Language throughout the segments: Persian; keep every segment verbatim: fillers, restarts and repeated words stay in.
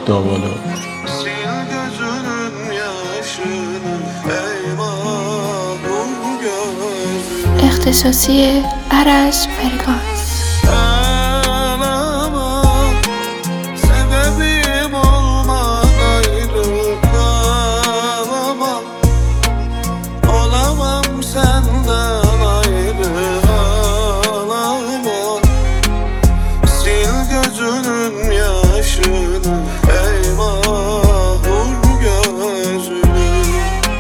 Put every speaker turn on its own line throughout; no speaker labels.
Davalı.
Sil gözünün yaşını ey mahrum gözlüm.
اختصاصی عرض فرکانس.
Ağlama, sebebim olmak ayrı kalamam. Olamam senden ayrı ağlamam. Sil gözünün yaşını ey mahrum gözlüm.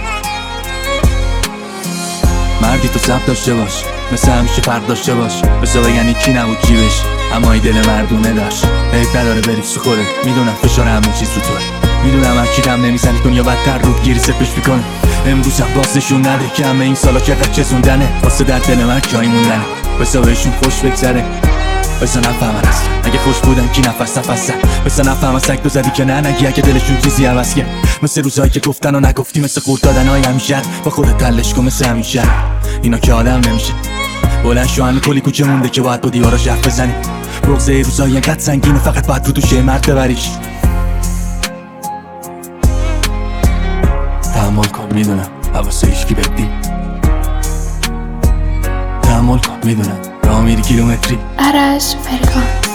مردی تو ثبت داشته باش، مثل همیشه فرق داشته باش. بسا بگن یکی نبود جیبش، اما ای دل مردونه داشت. عیب نداره بری تو خودت، میدونم فشار همه چیز رو توه. میدونم هرکی کم نمیزنی دنیا بدتر رود گیری سپش میکنه. امروز هم باز نشون نده که همه این سالا چقدر چسوندنه. واسه در دل من جایی موندنه، بسا بهشون خوش بگذره. بسا نفهمن اصلا اگه خوش بودن کی نفس نفسه. بسا نفهمن سگ تو زدی که نه نگی اگه دلشون چیزی عوض کرد. مثل روزایی که گفتن و نگفتی، مثل قورت دادن های همیشه. با خودت تلش کن مثل همیشه. اینا که آدم نمیشه. بلند شو همه کلی کوچه مونده که باید با دیواراش حرف بزنی. بغضه روزایی اینقدر سنگینه فقط باید رو دوشه مرد ببریش. تحمل کن میدونم حواسه هیچکی بدی. تحمل کن میدونم راه میری کیلومتری.
عرض فرکانس.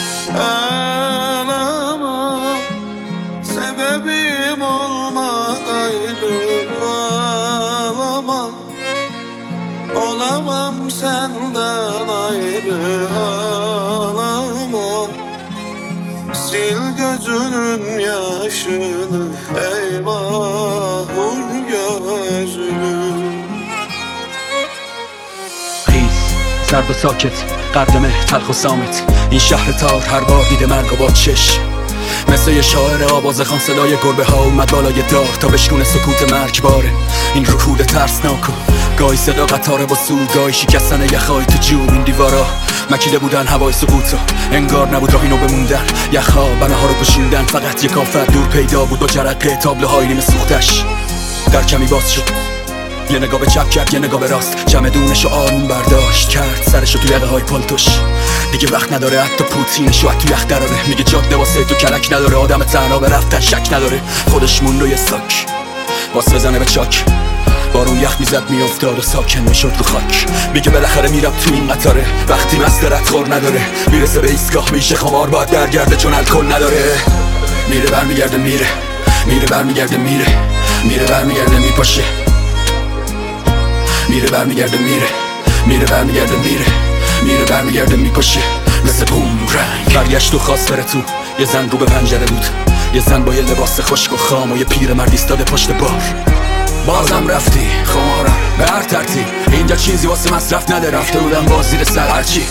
Ağlama, sebebim olmak ayrı ağlamam. Olamam senden ayrı ağlamam. Sil gözünün yaşını ey mahrum gözlüm.
خیز سرد و ساکت قدم تلخ و سامت. این شهر تار هر بار دیده مرگ و با چش. مثل یه شاعر آوازخوان صدای گربه ها اومد بالای دار تا بشکونه سکوت مرگباره. این رکود ترسناک و گاهی صدا قطاره با سود، گاهی شکستن یخهای تو جوب. این دیوارا مکیده بودن هوای سقوطا، انگار نبود راهی نو بموندن. یخها بناها رو پوشوندن، فقط یک آفر دور پیدا بود با جرقه تابلوهای نیمه سوختش. در کمی باز شد، یه نگاه به چپ کرد یه نگاه به راست. چمدونشو آروم برداشت کرد سرشو تو یقه های پالتوش. دیگه وقت نداره حتی پوتینشو از تو یخ دراره. میگه جاده واسه تو کلک نداره، آدم تنها به رفتن شک نداره. خودش مون روی ساک واس بزنه به چاک. بارون یخ میزد میافتاد و ساکن میشد رو خاک. میگه بالاخره میرم تو این قطاره، وقتی مست ردخور نداره. میرسه به ایستگاه میشه خمار باید درگرده چون الکل نداره. میره برمیگرده میره، میره برمیگرده میره، میره برمیگرده میپاشه. میره برمیگرده میره، میره برمیگرده میره، میره برمیگرده میپاشه. مثل بومرنگ برگشت و خواست بره تو. یه زن رو به پنجره بود، یه زن با یه لباس خشک و خام و یه پیر مرد ایستاده پشت بار. بازم رفتی خمارم به هر ترتیب، اینجا چیزی واسه مصرف نده. رفته بودم باز زیر سر هرچی.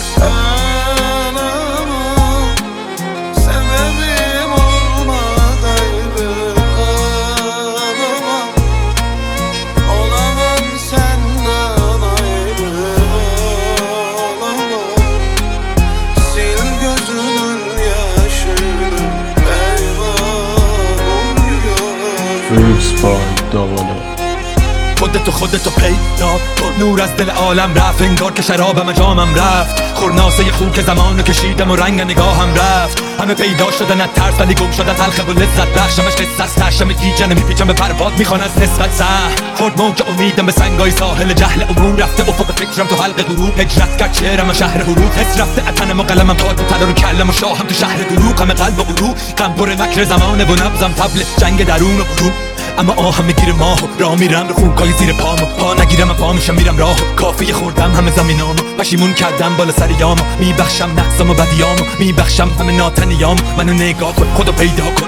Fruits by Davalı.
خودتو خودتو پیدا کن، نور از دل عالم رفت. انگار که شرابم جامم رفت، خورناسه خون که زمانو کشیدم و رنگ نگاهم رفت. همه پیدا شدن از ترس ولی گم شدن تلخ و لذت بخشمش قصه است. ترشم گیجنه میپیچم به پرباد میخوان از نسبت سه. خورد موج امیدم به سنگای ساحل جهل عبور رفته. افق فکرم تو حلق دروغ، هجرت کرد شعرم شهر حروف. حس رفته اتنم و قلمم پاد و طلا رو کلم و شاهم تو شهر دروغ. همه قلب و عروق غم پر مکر زمانه و نبضم طبل جنگ درون و برون. اما آهم میگیره ماه راه میرم رو خونکای زیر پامو. پا نگیرم من پا میشم میرم راه کافی خوردم همه زمینامو. پشیمون کردم بالا سر یامو، میبخشم نقصم و بدیامو. میبخشم همه ناتنیامو. منو نگاه کن خودو پیدا کن،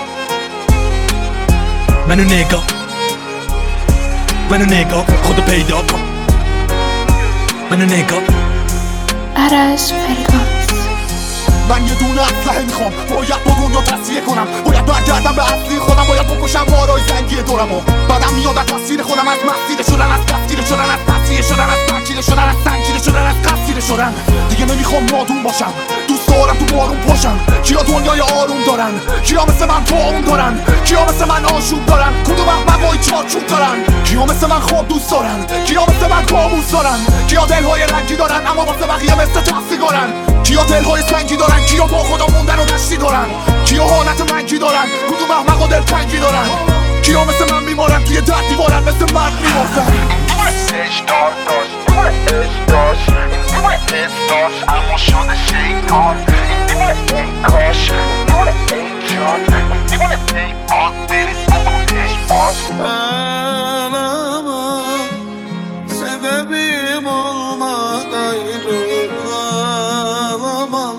منو نگاه منو نگاه کن خودو پیدا کن، منو نگاه.
عرض فرکانس.
من یه دونه اسلحه میخوام، باید با دنیا تصفیه کنم. باید برگردم به اصلی خودم، باید بکشم مارای زنگی دورمو. بعدم میاد از تصویر خودم، از مسیر شدن، از تفسیر شدن، از تصفیه شدن، از ترکیل شدن، از سنگین شدن، از قصیر شدن. دیگه نمیخوام نادون باشم، دوست دارم تو بارون پاشم. کیا دنیای آروم دارن، کیا مثل من طاعون دارن، کیا مثل من آشوب دارن، کدوم مقوای چارچوب دارن، کیا مثل من خواب دوست دارن، کیا مثل من کابوس دارن، کیا دلهای رنگی دارن اما واسه بقیه مثل تفسیگارن، کیا دلهای سنگی دارن، کیا با خدا موندن و دشتی دارن، کیا حالت منگی دارن، دلتنگی دارن کیا مثل من میمارن توی در دیوارن مثل مرد میمردن
اشتار داشت عشق داشت این دیوونه حس داشت اما شده شیطان این دیوونه ای کاش این دیوونه ای جان این دیوونه ای آن بریز بکنش باش
Ağlama sebebim olmadaydı ağlamam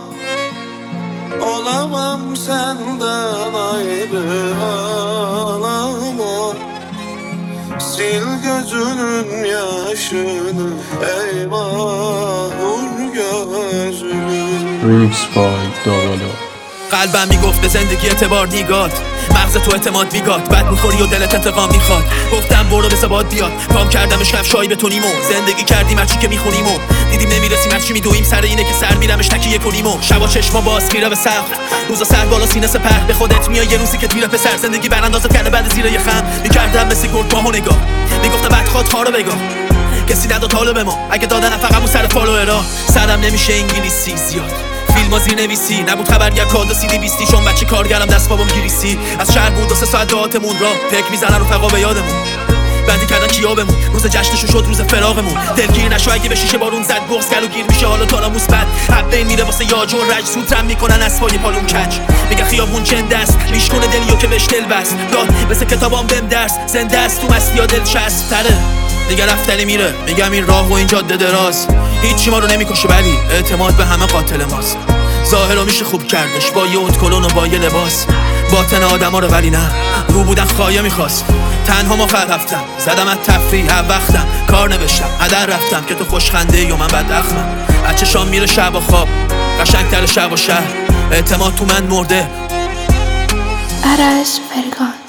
Olamam senden ayrı ağlamam Sil gözünün yaşını eyvah vur gözünü
Remix by Davalo.
قلبم میگفت به زندگی اعتبار نیگات مغز تو اعتماد بیگات بد میخوری و دلت انتقام میخواد گفتم برو بسه باد بیاد پام کردمش کفشایی بتونیم و زندگی کردیم هرچی که میخونیم و دیدیم نمیرسیم هرچی میدویم سر اینه که سر میرمش تکیه کنیم و شبا چشما باز خیره به سقف روزا سر بالا سینه سپر به خودت میای یه روزی که تیر پسر زندگی براندازت کرده بعد زیر یه خم میکردم مثل گرگ باهو نگاه میگفتم بعد خواد ها رو بگاه کسی نداد حالو به ما اگه دادن فقط سر فالوورا سرم نمیشه انگلیسی زیاد فیلم زیر نویسی نبود خبرگر کاد و سیدی بیستی چون بچه کارگرم دست بابام گریسی از شهر بود و سه ساعت دعاتمون را فکر میزنن رفقا به یادمون بندی کردن کیابمون روز جشنشو شد روز فراقمون دلگیر نشو اگه به شیشه بارون زد بغض گلو گیر میشه حالا تالاموس بد حبه میره واسه یاج و رج سوترم میکنن اسبای پالون کج میگه خیابون چند است میشکنه دلیو که بهش دل بست داد مثل کتابام بهم درس زنده است تو مستی یا دل چسب تره دیگه رفتنی میره میگم این راه و این جاده دراز هیچی ما رو نمیکشه ولی اعتماد به همه قاتل ماست ظاهرو میشه خوب کردش با یه اوت کلون و با یه لباس باطن آدما رو ولی نه رو بودن خواهیه میخواست تنها ما خط رفتم زدم از تفریح هر وقتم کار نوشتم هدر رفتم که تو خوشخنده ای و من بداخمم از چشام میره شب و خواب قشنگتر شب و شهر اعتماد تو من مرده
Aras Fergons.